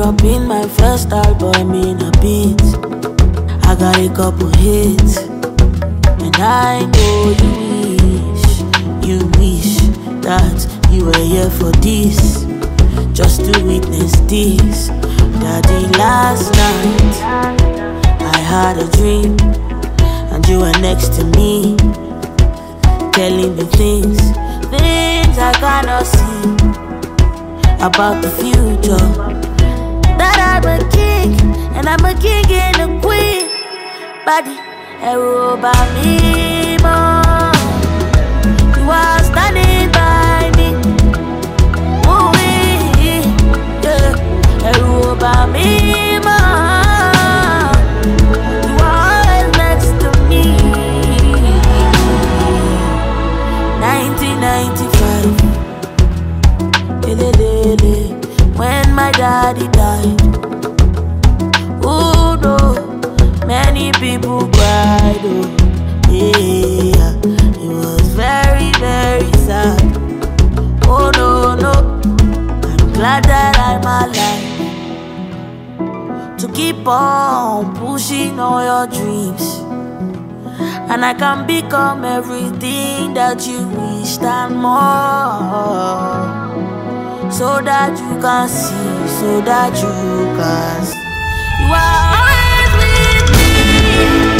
dropping my first album in a beat. I got a couple hits, and I know you wish that you were here for this, just to witness this. Daddy, last night I had a dream, and you were next to me, telling me things I cannot see about the future. That I'm a king, and I'm a king and a queen. Body, ẹ̀rù bà mí mọ́. You are standing by me. Ooh, yeah. Ẹ̀rù bà mí mọ́. You are always next to me. 1995. When my daddy died. Oh no, many people cried. Oh yeah, it was very, very sad. Oh no, I'm glad that I'm alive to keep on pushing all your dreams, and I can become everything that you wished and more. So that you can see, so that you can see. You are always with me.